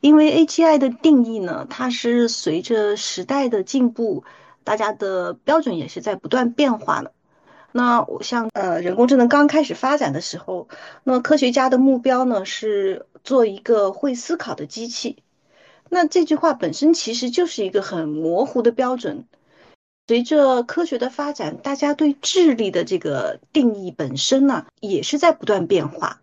因为 AGI 的定义呢，它是随着时代的进步，大家的标准也是在不断变化的。那我像人工智能刚开始发展的时候，那科学家的目标呢是做一个会思考的机器。那这句话本身其实就是一个很模糊的标准。随着科学的发展，大家对智力的这个定义本身呢，也是在不断变化。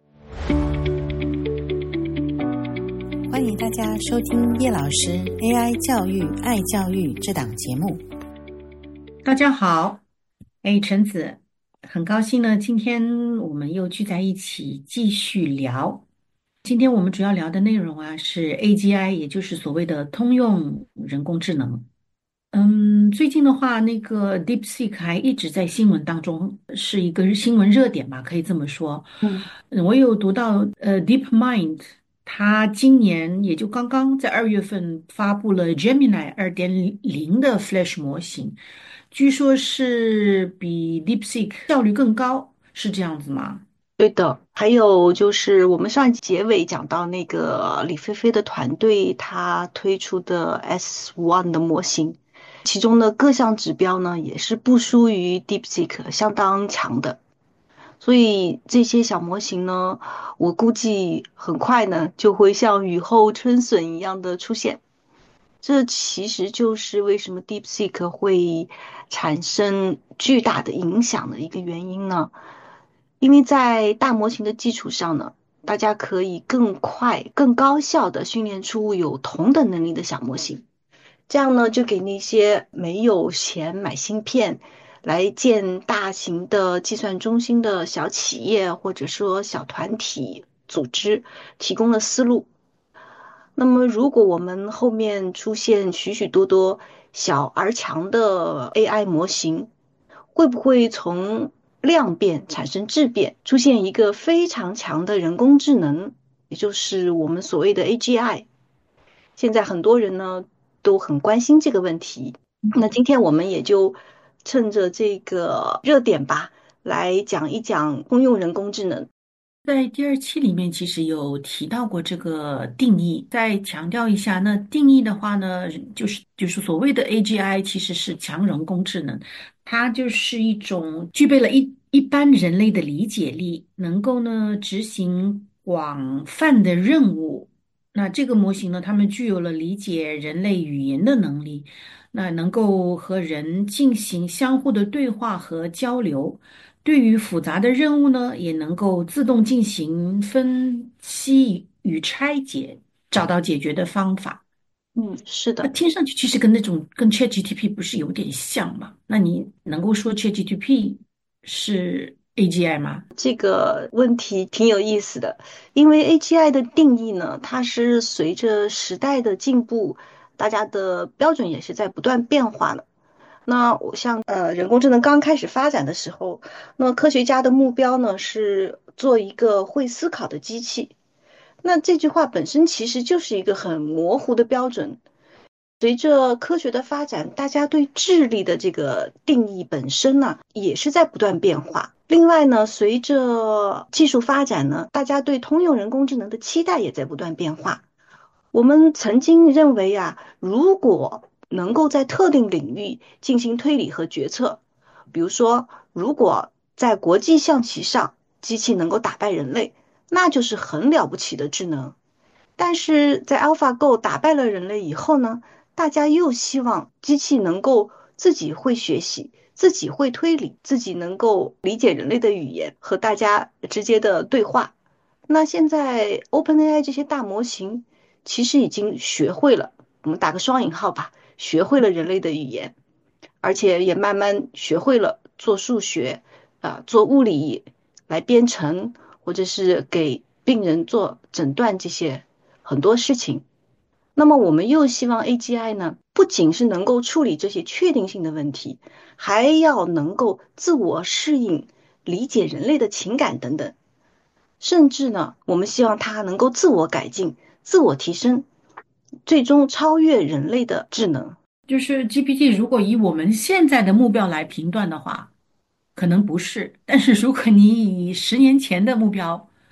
欢迎大家收听叶老师 AI 教育爱教育这档节目。 大家好，陈子，很高兴呢，今天我们又聚在一起继续聊。今天我们主要聊的内容啊是 AGI，也就是所谓的通用人工智能。最近的话，那个 DeepSeek 还一直在新闻当中是一个新闻热点吧，可以这么说。 嗯， 我有读到DeepMind，它今年也就刚刚在2月份发布了 Gemini 2.0的 Flash 模型，据说是比 DeepSeek 效率更高，是这样子吗？ 对的。还有就是我们上一集结尾讲到那个李飞飞的团队，他推出的 S1 的模型，其中的各项指标呢也是不输于 DeepSeek，相当强的。所以这些小模型呢，我估计很快呢就会像雨后春笋一样的出现。这其实就是为什么 DeepSeek 会产生巨大的影响的一个原因呢？因为在大模型的基础上呢，大家可以更快、更高效的训练出有同等能力的小模型。这样呢，就给那些没有钱买芯片来建大型的计算中心的小企业或者说小团体组织提供了思路。那么，如果我们后面出现许许多多小而强的 AI 模型，会不会从量变产生质变，出现一个非常强的人工智能，也就是我们所谓的 AGI？现在很多人呢都很关心这个问题。那今天我们也就趁着这个热点吧，来讲一讲通用人工智能。 在第二期里面，其实有提到过这个定义，再强调一下。那定义的话呢，就是所谓的 AGI，其实是强人工智能，它就是一种具备了一般人类的理解力，能够呢执行广泛的任务。那这个模型呢，它们具有了理解人类语言的能力，那能够和人进行相互的对话和交流。对于复杂的任务呢，也能够自动进行分析与拆解，找到解决的方法。 嗯，是那的。 听上去其实跟 ChatGPT 不是有点像吗？那你能够说 ChatGPT 是 AGI 吗？ 这个问题挺有意思的，因为 AGI 的定义呢，它是随着时代的进步，大家的标准也是在不断变化的。那我像人工智能刚开始发展的时候，那科学家的目标呢是做一个会思考的机器。那这句话本身其实就是一个很模糊的标准。随着科学的发展，大家对智力的这个定义本身呢，也是在不断变化。另外呢，随着技术发展呢，大家对通用人工智能的期待也在不断变化。我们曾经认为啊，如果能够在特定领域进行推理和决策，比如说，如果在国际象棋上机器能够打败人类，那就是很了不起的智能。但是在 AlphaGo 打败了人类以后呢，大家又希望机器能够自己会学习，自己会推理，自己能够理解人类的语言，和大家直接的对话。那现在 OpenAI 这些大模型其实已经学会了，我们打个双引号吧，学会了人类的语言，而且也慢慢学会了做数学做物理来编程，或者是给病人做诊断这些很多事情。那么我们又希望 AGI 呢，不仅是能够处理这些确定性的问题，还要能够自我适应、理解人类的情感等等。甚至呢，我们希望它能够自我改进、自我提升，最终超越人类的智能。 就是 GPT 如果以我们现在的目标来评断的话，可能不是。但是如果你以10年前的目标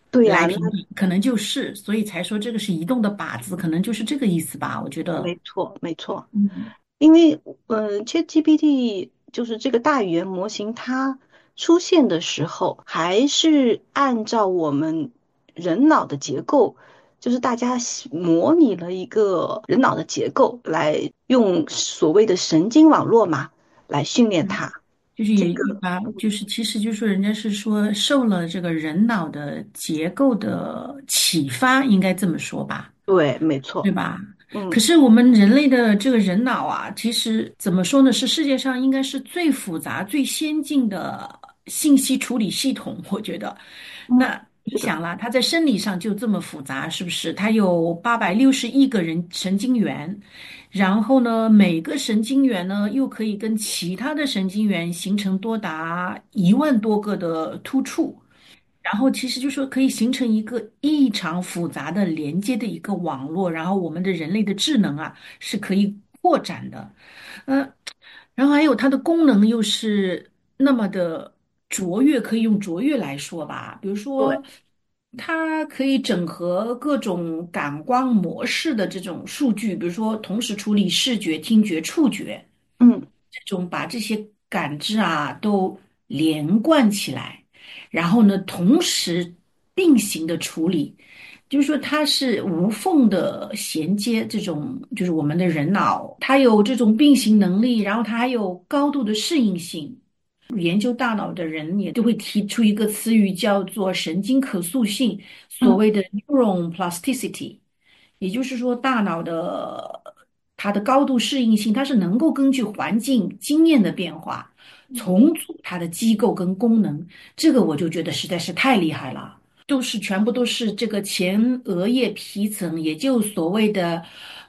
对呀，那来评比，可能就是，所以才说这个是移动的靶子，可能就是这个意思吧，我觉得。 没错，没错。 嗯因为ChatGPT 就是这个大语言模型，它出现的时候还是按照我们人脑的结构，就是大家模拟了一个人脑的结构，来用所谓的神经网络嘛来训练嗯， 它。 就是这个， 也把，就是其实就是说，人家是说受了这个人脑的结构的启发，应该这么说吧。 对，没错。 对吧？可嗯， 是我们人类的这个人脑啊，其实怎么说呢？是世界上应该是最复杂、最先进的信息处理系统，我觉得。 嗯， 那你是的。 想啦，它在生理上就这么复杂，是不是？它有860亿个神经元，然后呢，每个神经元呢又可以跟其他的神经元形成多达1万多个的突触。然后其实就说可以形成一个异常复杂的连接的一个网络，然后我们的人类的智能啊是可以扩展的，呃，然后还有它的功能又是那么的卓越，可以用卓越来说吧，比如对。 说它可以整合各种感光模式的这种数据，比如说同时处理视觉、听觉、触觉。 嗯。 这种把这些感知啊都连贯起来，然后呢，同时并行的处理，就是说它是无缝的衔接，这种就是我们的人脑，它有这种并行能力，然后它还有高度的适应性。研究大脑的人也都会提出一个词语，叫做神经可塑性，所嗯。 谓的 neuron plasticity。也就是说，大脑的它的高度适应性，它是能够根据环境经验的变化，重组它的机构跟功能。这个我就觉得实在是太厉害了，全部都是这个前额叶皮层，也就所谓的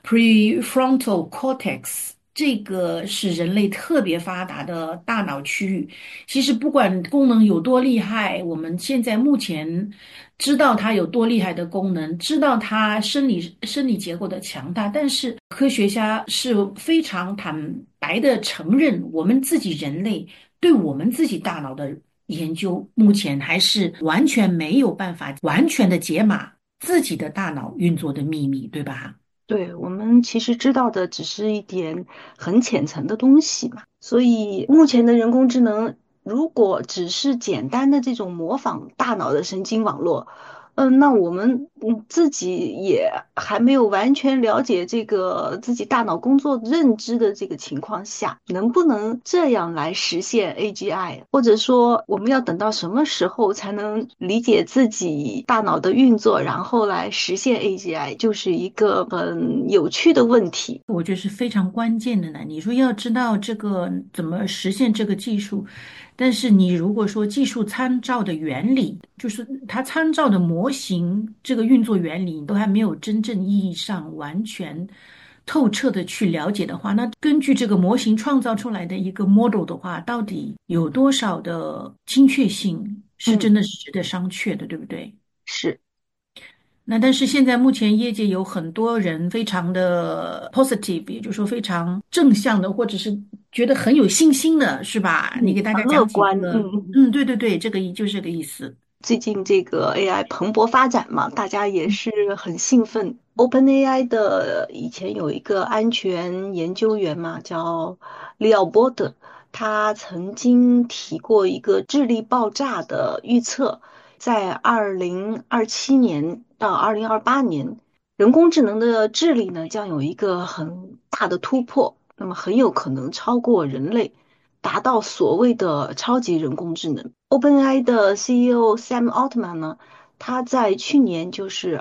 prefrontal cortex。这个是人类特别发达的大脑区域。其实不管功能有多厉害，我们现在目前知道它有多厉害的功能，知道它生理结构的强大，但是科学家是非常坦白的承认，我们自己人类对我们自己大脑的研究，目前还是完全没有办法完全的解码自己的大脑运作的秘密，对吧？ 对，我们其实知道的只是一点很浅层的东西嘛，所以目前的人工智能如果只是简单的这种模仿大脑的神经网络，那我们自己也还没有完全了解这个自己大脑工作认知的这个情况下，能不能这样来实现 AGI，或者说我们要等到什么时候才能理解自己大脑的运作，然后来实现 AGI，就是一个很有趣的问题。 我觉得是非常关键的呢。你说要知道这个怎么实现这个技术，但是你如果说技术参照的原理，就是它参照的模型，这个运作原理，你都还没有真正意义上完全透彻的去了解的话，那根据这个模型创造出来的一个 model 的话，到底有多少的精确性是嗯， 真的是值得商榷的，对不对？ 是。 那但是现在目前业界有很多人非常的 positive，也就是说非常正向的，或者是觉得很有信心的，是吧？你给大很家讲几乐观。 个，对对对，这个就是这个意思。 最近这个 AI 蓬勃发展嘛，大家也是很兴奋。OpenAI 的以前有一个安全研究员嘛，叫利奥波德，他曾经提过一个智力爆炸的预测，在2027年到2028年，人工智能的智力呢将有一个很大的突破，那么很有可能超过人类。达到所谓的超级人工智能。OpenAI 的 CEO Sam Altman 呢，他在去年就是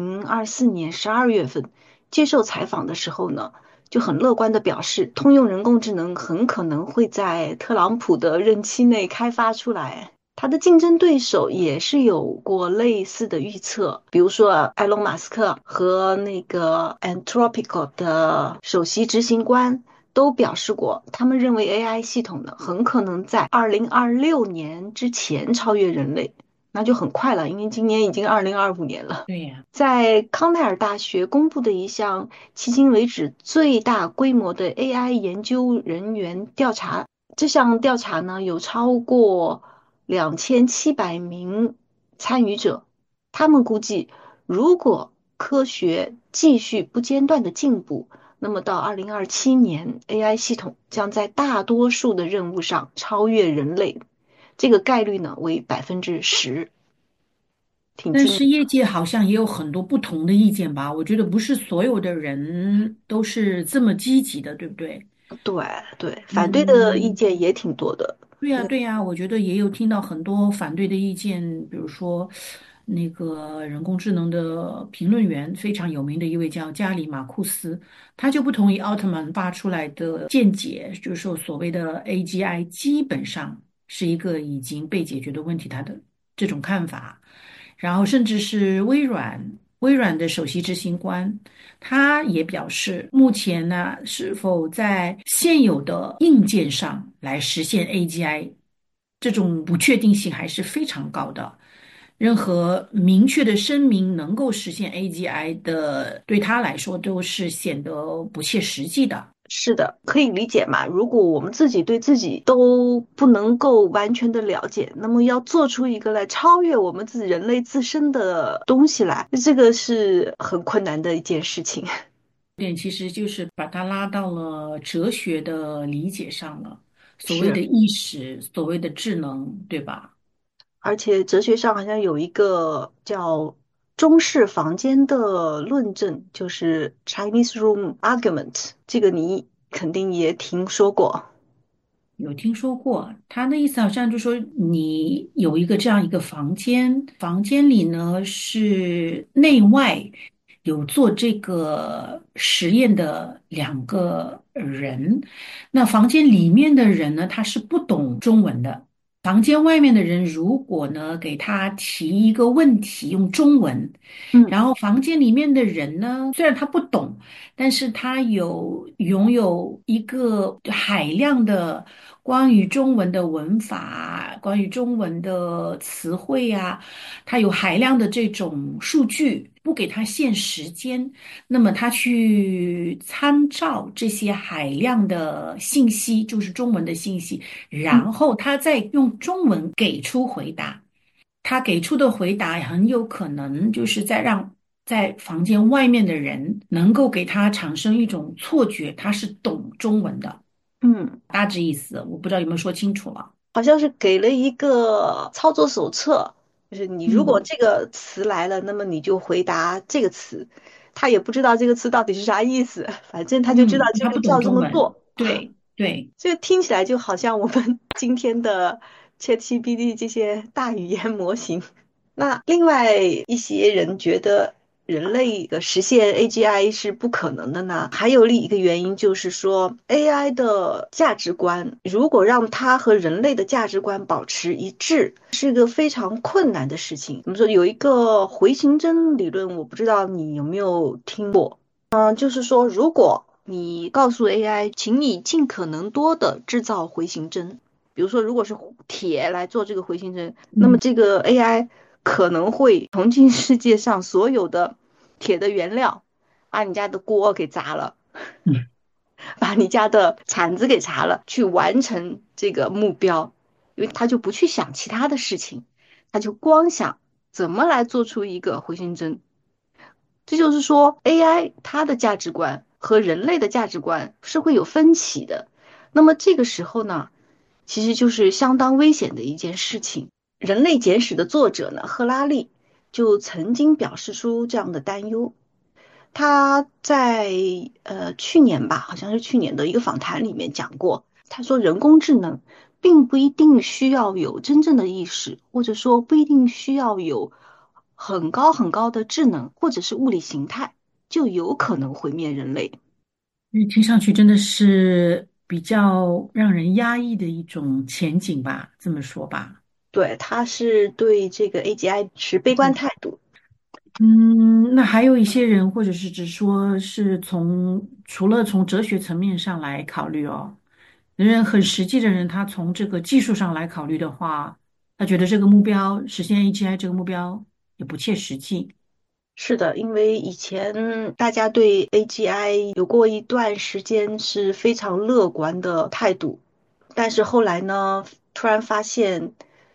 2024年12月份接受采访的时候呢，就很乐观的表示，通用人工智能很可能会在特朗普的任期内开发出来。他的竞争对手也是有过类似的预测，比如说埃隆·马斯克和那个 Anthropic 的首席执行官都表示过，他们认为 AI 系统呢很可能在2026年之前超越人类，那就很快了，因为今年已经2025年了。 对呀， 在康奈尔大学公布的一项迄今为止最大规模的 AI 研究人员调查，这项调查呢有超过2700名参与者， 他们估计，如果科学继续不间断的进步，那么到2027年，AI 系统将在大多数的任务上超越人类，这个概率呢为10%，挺惊人。 但是业界好像也有很多不同的意见吧？我觉得不是所有的人都是这么积极的，对不对？ 对对，反对的意嗯， 见也挺多的。 对呀，对呀，我觉得也有听到很多反对的意见，比如说那个人工智能的评论员非常有名的一位叫加里马库斯，他就不同意奥特曼发出来的见解，就是说所谓的 AGI 基本上是一个已经被解决的问题，他的这种看法。然后甚至是微软的首席执行官，他也表示，目前呢是否在现有的硬件上来实现 AGI，这种不确定性还是非常高的。任何明确的声明能够实现 AGI 的，对他来说都是显得不切实际的。 是的，可以理解嘛。如果我们自己对自己都不能够完全的了解，那么要做出一个来超越我们自己人类自身的东西来，这个是很困难的一件事情。 点其实就是把它拉到了哲学的理解上了，所谓是， 的意识，所谓的智能，对吧？ 而且哲学上好像有一个叫中式房间的论证，就是 Chinese room argument，这个你肯定也听说过。 有听说过，他的意思好像就说你有一个这样一个房间，房间里呢是内外有做这个实验的两个人，那房间里面的人呢，他是不懂中文的。房间外面的人如果呢给他提一个问题，用中文， 嗯然后房间里面的人呢，虽然他不懂。但是它拥有一个海量的关于中文的文法，关于中文的词汇呀，它有海量的这种数据，不给它限时间，那么他去参照这些海量的信息，就是中文的信息， 嗯然后他再用中文给出回答。他给出的回答很有可能就是在房间外面的人能够给他产生一种错觉，他是懂中文的， 嗯。 大致意思，我不知道有没有说清楚了。 好像是给了一个操作手册，就是你如果嗯这个词来了，那么你就回答这个词。他也不知道这个词到底是啥意思，反正他就知道嗯，他不懂这个叫这中文， 么做。 对对。 这个听起来就好像我们今天的 ChatGPT 这些大语言模型。那另外一些人觉得人类的实现 AGI 是不可能的呢？还有另一个原因就是说，AI 的价值观如果让它和人类的价值观保持一致，是一个非常困难的事情。我们说有一个回形针理论，我不知道你有没有听过。就是说，如果你告诉 AI，请你尽可能多的制造回形针，比如说，如果是铁来做这个回形针，那么嗯这个 AI 可能会穷尽世界上所有的铁的原料，把你家的锅给砸了， 嗯把你家的铲子给砸了，去完成这个目标，因为他就不去想其他的事情，他就光想怎么来做出一个回形针。这就是说，AI 它的价值观和人类的价值观是会有分歧的。那么这个时候呢，其实就是相当危险的一件事情。《人类简史》的作者呢，赫拉利就曾经表示出这样的担忧。他在去年吧，好像是去年的一个访谈里面讲过，他说人工智能并不一定需要有真正的意识，或者说不一定需要有很高很高的智能或者是物理形态，就有可能毁灭人类。 听上去真的是比较让人压抑的一种前景吧，这么说吧。 对，他是对这个 AGI 持悲观态度。 嗯，那还有一些人，或者是只说是除了从哲学层面上来考虑哦，人很实际的人，他从这个技术上来考虑的话，他觉得这个目标实现 AGI 这个目标也不切实际。 是的，因为以前大家对 AGI 有过一段时间是非常乐观的态度，但是后来呢，突然发现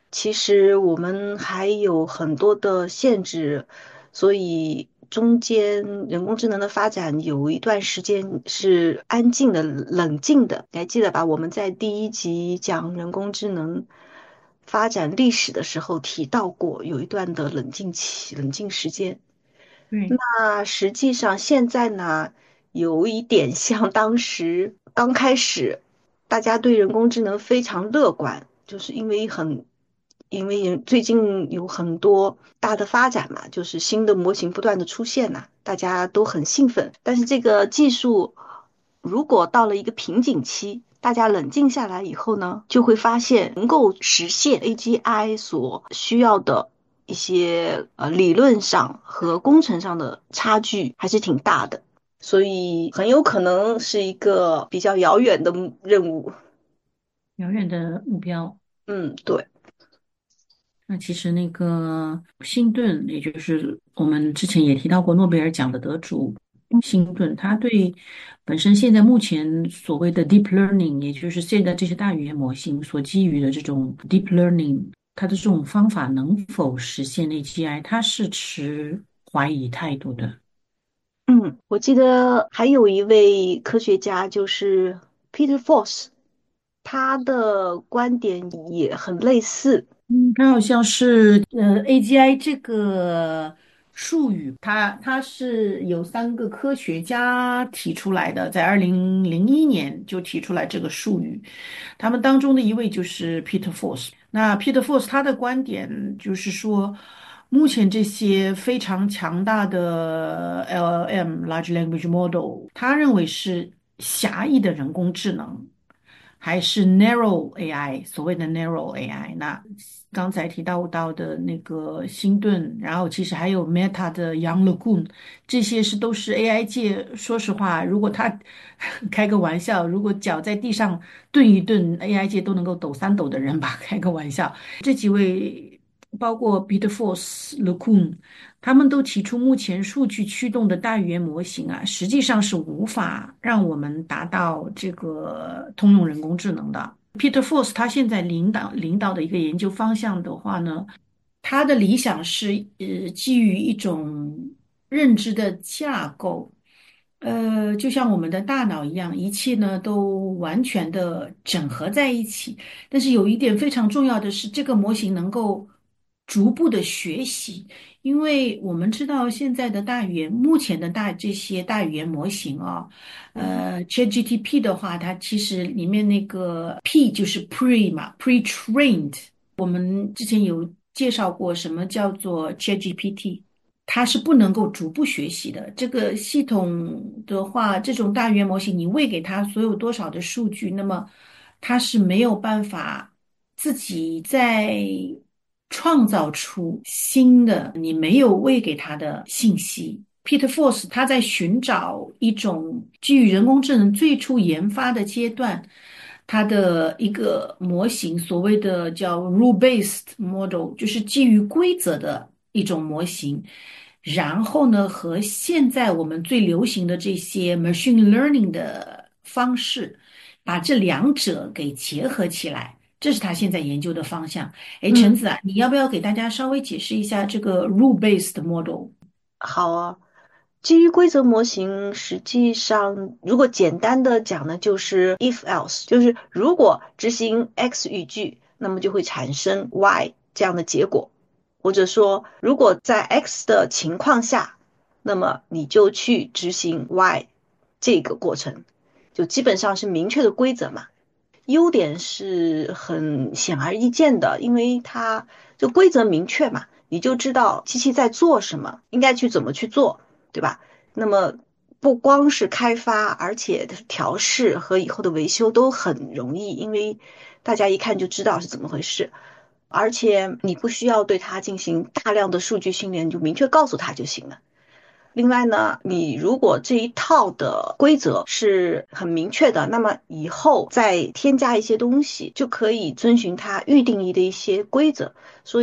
其实我们还有很多的限制，所以中间人工智能的发展有一段时间是安静的、冷静的。你还记得吧？我们在第一集讲人工智能发展历史的时候提到过，有一段的冷静期、冷静时间。 对， 那实际上现在呢，有一点像当时刚开始，大家对人工智能非常乐观，就是因为最近有很多大的发展嘛，就是新的模型不断的出现呐，大家都很兴奋。但是这个技术如果到了一个瓶颈期，大家冷静下来以后呢，就会发现能够实现 AGI 所需要的一些理论上和工程上的差距还是挺大的，所以很有可能是一个比较遥远的任务。 遥远的目标。 嗯，对。 那其实那个辛顿，也就是我们之前也提到过诺贝尔奖的得主辛顿，他对本身现在目前所谓的 deep learning，也就是现在这些大语言模型所基于的这种 deep learning，它的这种方法能否实现 AGI，他是持怀疑态度的。 我记得还有一位科学家就是 Peter Force，他的观点也很类似。 嗯，它好像是AGI 这个术语，它是有3个科学家提出来的，在2001年就提出来这个术语。他们当中的一位就是 Peter Force。那 Peter Force 他的观点就是说，目前这些非常强大的 LLM（Large Language Model），他认为是狭义的人工智能。还是 narrow AI，所谓的 narrow AI。那刚才提到的那个星顿，然后其实还有 Meta 的 Yang LeCun，这些都是 AI 界。说实话，如果他开个玩笑，如果脚在地上顿一顿，AI 界都能够抖3抖的人吧，开个玩笑。这几位包括 Peter Force、LeCun。他们都提出，目前数据驱动的大语言模型啊，实际上是无法让我们达到这个通用人工智能的。Peter Force 他现在领导的一个研究方向的话呢，他的理想是基于一种认知的架构，就像我们的大脑一样，一切呢都完全的整合在一起。但是有一点非常重要的是，这个模型能够逐步的学习。因为我们知道现在的目前的这些大语言模型啊，ChatGPT 的话，它其实里面那个 P 就是 pre 嘛，pre-trained。我们之前有介绍过什么叫做 ChatGPT，它是不能够逐步学习的。这个系统的话，这种大语言模型，你喂给它所有多少的数据，那么它是没有办法自己再创造出新的你没有喂给它的信息。Peter Force 他在寻找一种基于人工智能最初研发的阶段，它的一个模型，所谓的叫 rule-based model，就是基于规则的一种模型。然后呢，和现在我们最流行的这些 machine learning 的方式，把这两者给结合起来，这是他现在研究的方向。哎，陈嗯， 子啊，你要不要给大家稍微解释一下这个 rule-based model？ 好啊。基于规则模型，实际上如果简单的讲呢，就是 if else，就是如果执行 X 语句，那么就会产生 Y 这样的结果，或者说如果在 X 的情况下，那么你就去执行 Y 这个过程，就基本上是明确的规则嘛。优点是很显而易见的，因为它就规则明确嘛，你就知道机器在做什么，应该去怎么去做，对吧？那么不光是开发，而且调试和以后的维修都很容易，因为大家一看就知道是怎么回事，而且你不需要对它进行大量的数据训练，你就明确告诉它就行了。另外呢，你如果这一套的规则是很明确的，那么以后再添加一些东西，就可以遵循它预定义的一些规则。所以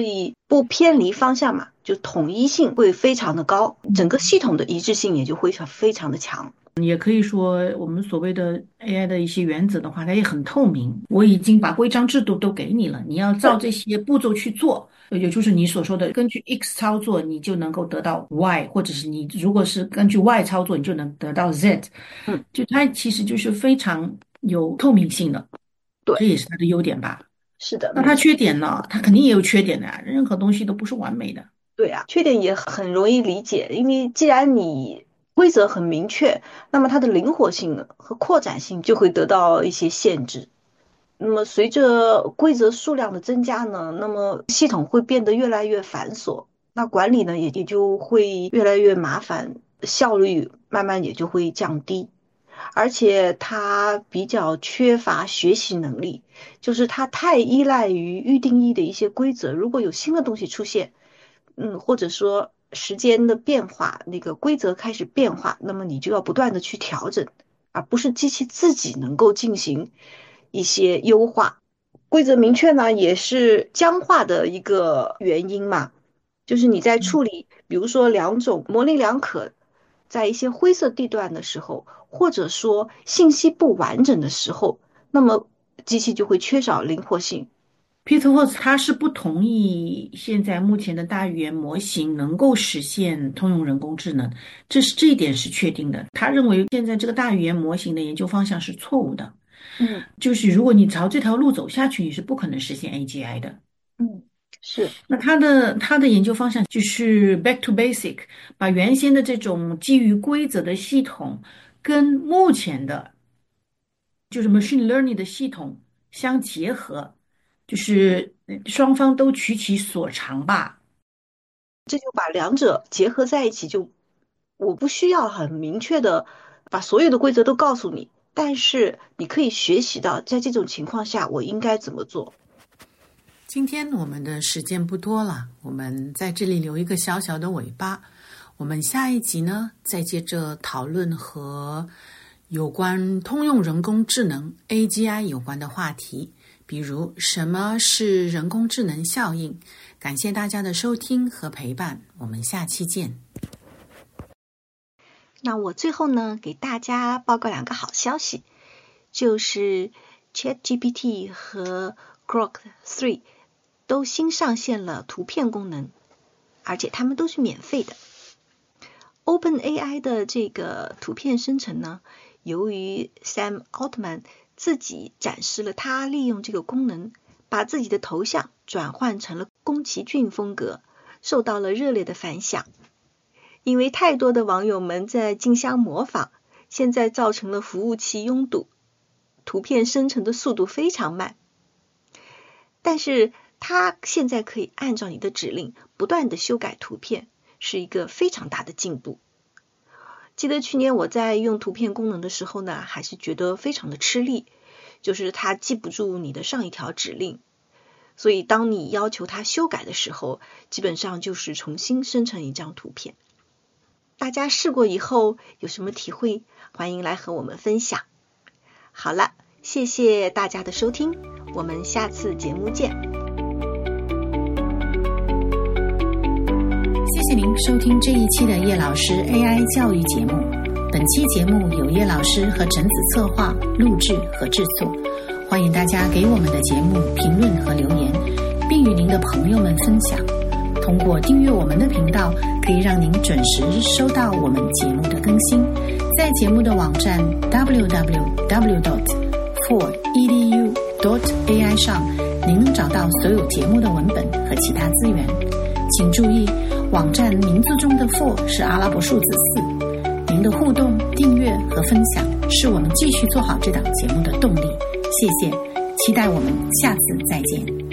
不偏离方向嘛，就统一性会非常的高，整个系统的一致性也就会非常的强。 也可以说，我们所谓的 AI 的一些原则的话，它也很透明。我已经把规章制度都给你了，你要照这些步骤去做，也就是你所说的，根据 X 操作，你就能够得到 Y， 或者是你如果是根据 Y 操作，你就能得到 Z。就它其实就是非常有透明性的， 对， 这也是它的优点吧。 是的。 那它缺点呢？它肯定也有缺点的呀，任何东西都不是完美的。 对啊，缺点也很容易理解，因为既然你规则很明确，那么它的灵活性和扩展性就会得到一些限制。那么随着规则数量的增加呢，那么系统会变得越来越繁琐，那管理呢也就会越来越麻烦，效率慢慢也就会降低。而且它比较缺乏学习能力，就是它太依赖于预定义的一些规则，如果有新的东西出现，或者说时间的变化，那个规则开始变化，那么你就要不断的去调整，而不是机器自己能够进行一些优化。规则明确呢，也是僵化的一个原因嘛，就是你在处理，比如说两种模棱两可，在一些灰色地段的时候，或者说信息不完整的时候，那么机器就会缺少灵活性。 Peter Hotz 他是不同意现在目前的大语言模型能够实现通用人工智能，这一点是确定的。他认为现在这个大语言模型的研究方向是错误的，就是如果你朝这条路走下去，你是不可能实现 AGI 的。 是。 那他的研究方向就是 back to basic， 把原先的这种基于规则的系统跟目前的就是 machine learning 的系统相结合。就是双方都取其所长吧， 这就把两者结合在一起，就我不需要很明确的把所有的规则都告诉你，但是你可以学习到在这种情况下我应该怎么做。 今天我们的时间不多了，我们在这里留一个小小的尾巴，我们下一集呢再接着讨论和有关通用人工智能 AGI 有关的话题，比如什么是人工智能效应。感谢大家的收听和陪伴，我们下期见。 那我最后呢给大家报告2个好消息，就是 ChatGPT 和 Grok 3都新上线了图片功能，而且它们都是免费的。OpenAI 的这个图片生成呢，由于 Sam Altman 自己展示了他利用这个功能把自己的头像转换成了宫崎骏风格，受到了热烈的反响。因为太多的网友们在竞相模仿，现在造成了服务器拥堵，图片生成的速度非常慢。但是它现在可以按照你的指令不断的修改图片，是一个非常大的进步。记得去年我在用图片功能的时候呢，还是觉得非常的吃力，就是它记不住你的上一条指令，所以当你要求它修改的时候，基本上就是重新生成一张图片。大家试过以后有什么体会，欢迎来和我们分享。好了，谢谢大家的收听，我们下次节目见。 谢谢您收听这一期的叶老师 AI 教育节目。本期节目由叶老师和陈子策划、录制和制作。欢迎大家给我们的节目评论和留言，并与您的朋友们分享。通过订阅我们的频道，可以让您准时收到我们节目的更新。在节目的网站 www.4edu.ai 上，您能找到所有节目的文本和其他资源。请注意，网站名字中的 4是阿拉伯数字4。您的互动、订阅和分享是我们继续做好这档节目的动力。谢谢，期待我们下次再见。